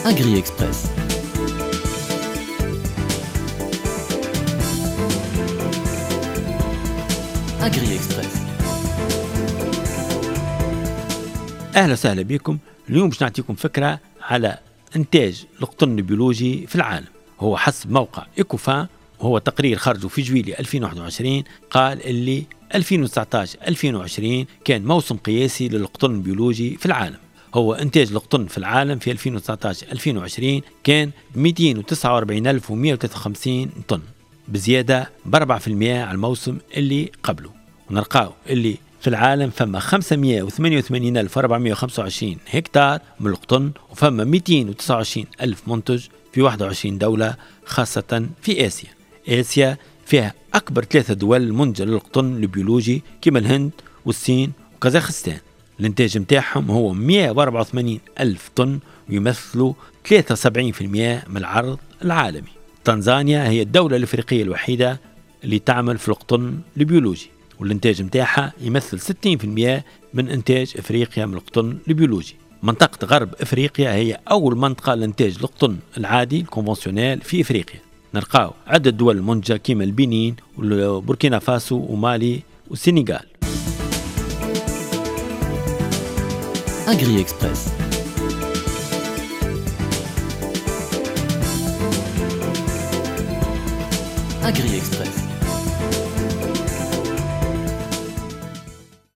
أجري إكسبرس. أجري إكسبرس. أهلا وسهلا بكم. اليوم باش نعطيكم فكرة على إنتاج القطن البيولوجي في العالم. هو حسب موقع إيكوفان، وهو تقرير خرجه في جويلية 2021، قال اللي 2019-2020 كان موسم قياسي للقطن البيولوجي في العالم. هو إنتاج القطن في العالم في 2019-2020 كان 249,153 طن، بزيادة ب4% على الموسم اللي قبله. ونلقاو اللي في العالم فما 588,425 هكتار من القطن، وفما 229,000 منتج في 21 دولة، خاصة في آسيا فيها أكبر 3 دول منتجة للقطن البيولوجي كما الهند والصين وكازاخستان. الانتاج متاعهم هو 184,000 طن، ويمثلوا 73% من العرض العالمي. تنزانيا هي الدولة الأفريقية الوحيدة اللي تعمل في القطن البيولوجي، والانتاج متاعها يمثل 60% من انتاج افريقيا من القطن البيولوجي. منطقة غرب افريقيا هي اول منطقة لانتاج القطن العادي الكونفنسيونيل في افريقيا. نلقاو عدة دول منتجة كيما البنين وبوركينا فاسو ومالي والسنغال. أجري إكسبرس. أجري إكسبرس.